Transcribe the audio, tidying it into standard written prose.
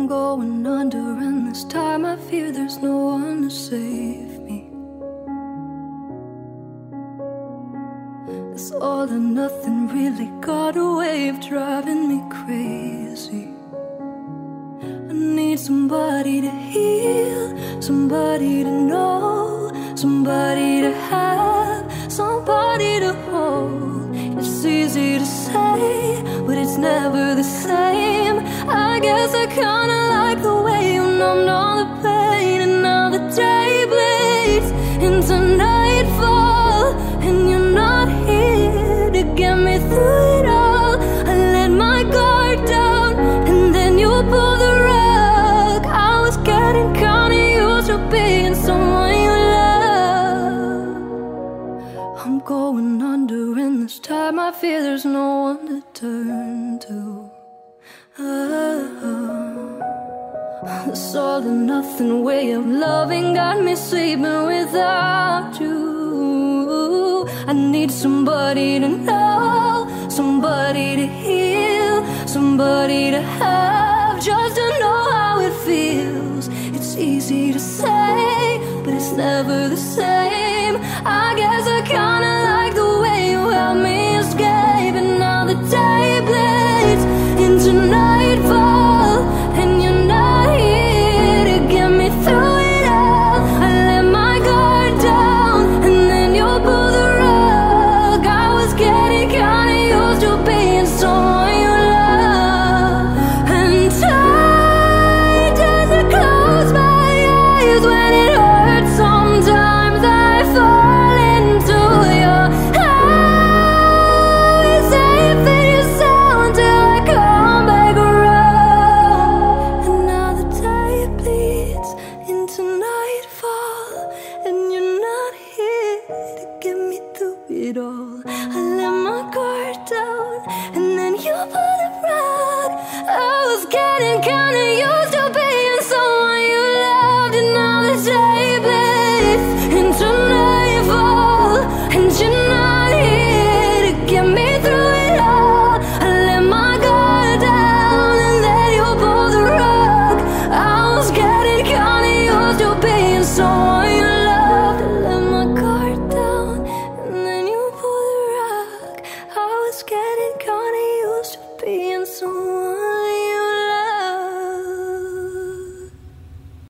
going under, and this time I fear there's no one to save me. This all or nothing really got a way of driving me crazy. I need somebody to heal, somebody to know, somebody to have, somebody to hold. It's easy to say, but it's never the same. I guess I kinda like the way you numbed all the pain, and now the day bleeds into nightfall, and you're not here to get me through it all. I let my guard down, and then you pulled the rug. I was getting kinda used to being someone you love. I'm going under, and this time I fear there's no one to turn to. This all or nothing way of loving got me sleeping without you. I need somebody to know, somebody to heal, somebody to have, just to know how it feels. It's easy to say, but it's never the same. I guess I can't